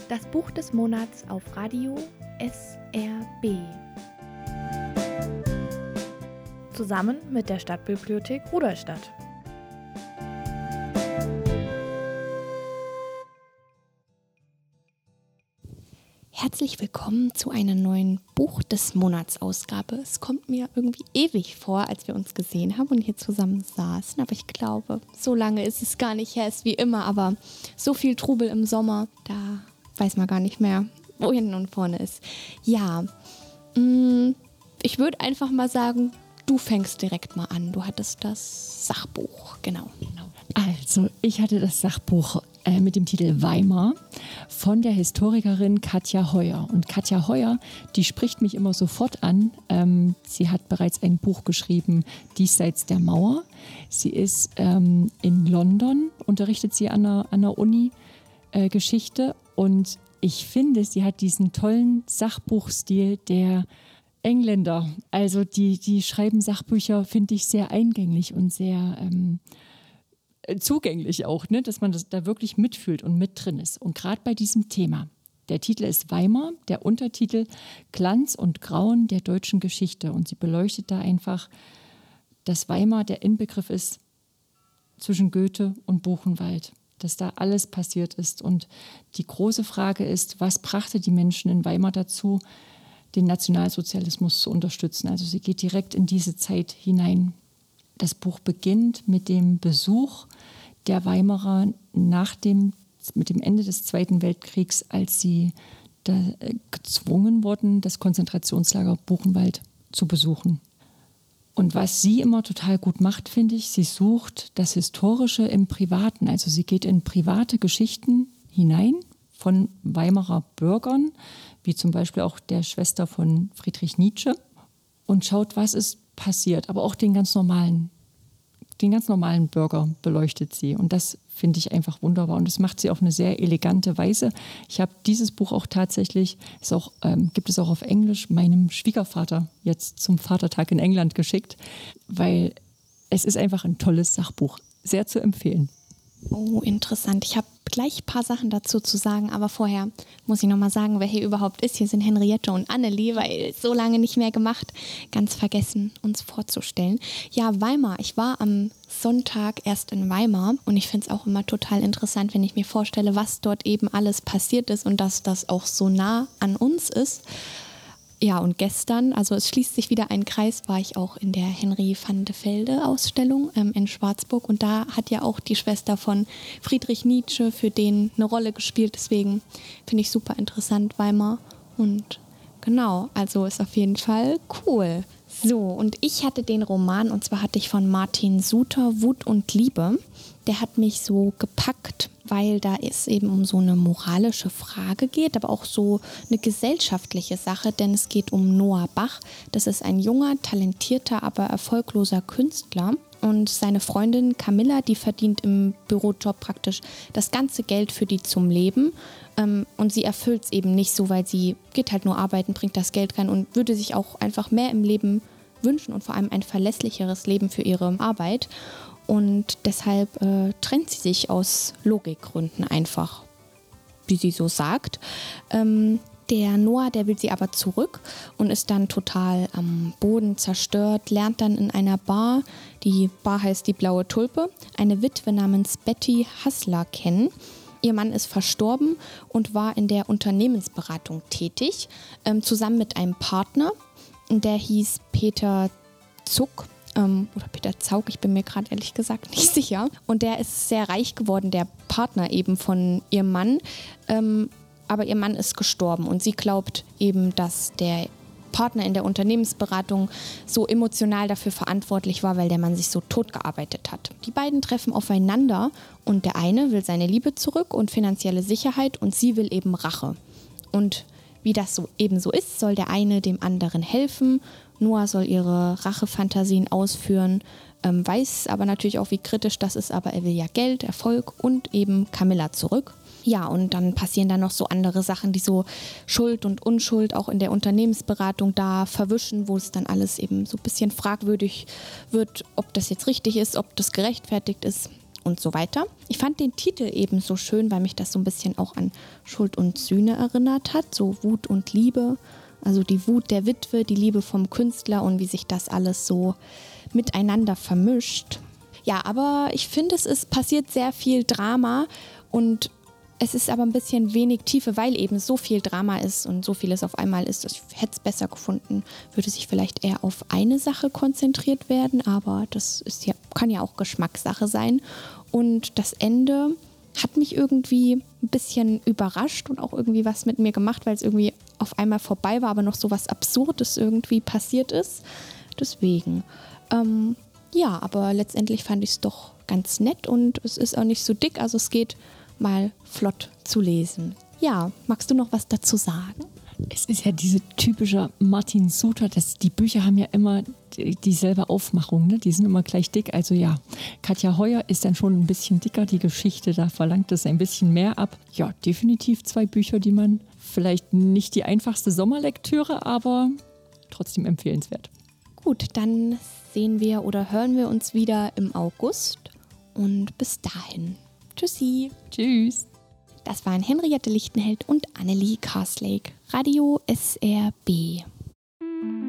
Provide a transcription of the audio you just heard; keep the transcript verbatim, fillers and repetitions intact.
Das Buch des Monats auf Radio S R B. Zusammen mit der Stadtbibliothek Rudolstadt. Herzlich willkommen zu einer neuen Buch des Monats Ausgabe. Es kommt mir irgendwie ewig vor, als wir uns gesehen haben und hier zusammen saßen. Aber ich glaube, so lange ist es gar nicht her, ist wie immer. Aber so viel Trubel im Sommer, da weiß man gar nicht mehr, wo hinten und vorne ist. Ja, mh, ich würde einfach mal sagen, du fängst direkt mal an. Du hattest das Sachbuch, genau. Also, ich hatte das Sachbuch äh, mit dem Titel Weimar von der Historikerin Katja Heuer. Und Katja Heuer, die spricht mich immer sofort an. Ähm, sie hat bereits ein Buch geschrieben, Diesseits der Mauer. Sie ist ähm, in London, unterrichtet sie an der, an der Uni äh, Geschichte. Und ich finde, sie hat diesen tollen Sachbuchstil der Engländer. Also die, die schreiben Sachbücher, finde ich, sehr eingänglich und sehr ähm, zugänglich auch, ne? Dass man das da wirklich mitfühlt und mit drin ist. Und gerade bei diesem Thema. Der Titel ist Weimar, der Untertitel Glanz und Grauen der deutschen Geschichte. Und sie beleuchtet da einfach, dass Weimar der Inbegriff ist zwischen Goethe und Buchenwald. Dass da alles passiert ist. Und die große Frage ist, was brachte die Menschen in Weimar dazu, den Nationalsozialismus zu unterstützen? Also sie geht direkt in diese Zeit hinein. Das Buch beginnt mit dem Besuch der Weimarer nach dem, mit dem Ende des Zweiten Weltkriegs, als sie da, äh, gezwungen wurden, das Konzentrationslager Buchenwald zu besuchen. Und was sie immer total gut macht, finde ich, sie sucht das Historische im Privaten. Also sie geht in private Geschichten hinein von Weimarer Bürgern, wie zum Beispiel auch der Schwester von Friedrich Nietzsche, und schaut, was ist passiert. Aber auch den ganz normalen, den ganz normalen Bürger beleuchtet sie. Und das finde ich einfach wunderbar. Und das macht sie auf eine sehr elegante Weise. Ich habe dieses Buch auch tatsächlich, ist auch, ähm, gibt es auch auf Englisch, meinem Schwiegervater jetzt zum Vatertag in England geschickt, weil es ist einfach ein tolles Sachbuch. Sehr zu empfehlen. Oh, interessant. Ich habe gleich ein paar Sachen dazu zu sagen, aber vorher muss ich nochmal sagen, wer hier überhaupt ist. Hier sind Henriette und Annelie, weil so lange nicht mehr gemacht, ganz vergessen, uns vorzustellen. Ja, Weimar. Ich war am Sonntag erst in Weimar und ich finde es auch immer total interessant, wenn ich mir vorstelle, was dort eben alles passiert ist und dass das auch so nah an uns ist. Ja, und gestern, also es schließt sich wieder ein Kreis, war ich auch in der Henry van de Velde Ausstellung ähm, in Schwarzburg. Und da hat ja auch die Schwester von Friedrich Nietzsche für den eine Rolle gespielt. Deswegen finde ich super interessant, Weimar. Und genau, also ist auf jeden Fall cool. So, und ich hatte den Roman, und zwar hatte ich von Martin Suter, Wut und Liebe. Der hat mich so gepackt, weil da es eben um so eine moralische Frage geht, aber auch so eine gesellschaftliche Sache, denn es geht um Noah Bach. Das ist ein junger, talentierter, aber erfolgloser Künstler. Und seine Freundin Camilla, die verdient im Bürojob praktisch das ganze Geld für die zum Leben. Und sie erfüllt es eben nicht so, weil sie geht halt nur arbeiten, bringt das Geld rein und würde sich auch einfach mehr im Leben wünschen und vor allem ein verlässlicheres Leben für ihre Arbeit. Und deshalb äh, trennt sie sich aus Logikgründen einfach, wie sie so sagt. Ähm, der Noah, der will sie aber zurück und ist dann total am Boden zerstört, lernt dann in einer Bar, die Bar heißt die Blaue Tulpe, eine Witwe namens Betty Hassler kennen. Ihr Mann ist verstorben und war in der Unternehmensberatung tätig, ähm, zusammen mit einem Partner, der hieß Peter Zuck. Oder Peter Zaug, ich bin mir gerade ehrlich gesagt nicht sicher. Und der ist sehr reich geworden, der Partner eben von ihrem Mann. Ähm, aber ihr Mann ist gestorben und sie glaubt eben, dass der Partner in der Unternehmensberatung so emotional dafür verantwortlich war, weil der Mann sich so totgearbeitet hat. Die beiden treffen aufeinander und der eine will seine Liebe zurück und finanzielle Sicherheit und sie will eben Rache. Und wie das so eben so ist, soll der eine dem anderen helfen. Noah soll ihre Rachefantasien ausführen, ähm, weiß aber natürlich auch, wie kritisch das ist, aber er will ja Geld, Erfolg und eben Camilla zurück. Ja, und dann passieren da noch so andere Sachen, die so Schuld und Unschuld auch in der Unternehmensberatung da verwischen, wo es dann alles eben so ein bisschen fragwürdig wird, ob das jetzt richtig ist, ob das gerechtfertigt ist. und so weiter. Ich fand den Titel eben so schön, weil mich das so ein bisschen auch an Schuld und Sühne erinnert hat, so Wut und Liebe. Also die Wut der Witwe, die Liebe vom Künstler und wie sich das alles so miteinander vermischt. Ja, aber ich finde, es ist passiert sehr viel Drama und es ist aber ein bisschen wenig Tiefe, weil eben so viel Drama ist und so vieles auf einmal ist. Ich hätte es besser gefunden, würde sich vielleicht eher auf eine Sache konzentriert werden, aber das ist ja, kann ja auch Geschmackssache sein. Und das Ende hat mich irgendwie ein bisschen überrascht und auch irgendwie was mit mir gemacht, weil es irgendwie auf einmal vorbei war, aber noch so was Absurdes irgendwie passiert ist. Deswegen, ähm, ja, aber letztendlich fand ich es doch ganz nett und es ist auch nicht so dick, also es geht mal flott zu lesen. Ja, magst du noch was dazu sagen? Es ist ja diese typische Martin Suter, das, die Bücher haben ja immer die, dieselbe Aufmachung, ne? Die sind immer gleich dick. Also ja, Katja Heuer ist dann schon ein bisschen dicker, die Geschichte, da verlangt es ein bisschen mehr ab. Ja, definitiv zwei Bücher, die man vielleicht nicht die einfachste Sommerlektüre, aber trotzdem empfehlenswert. Gut, dann sehen wir oder hören wir uns wieder im August und bis dahin. Tschüssi. Tschüss. Das waren Henriette Lichtenheld und Annelie Karslake. Radio S R B.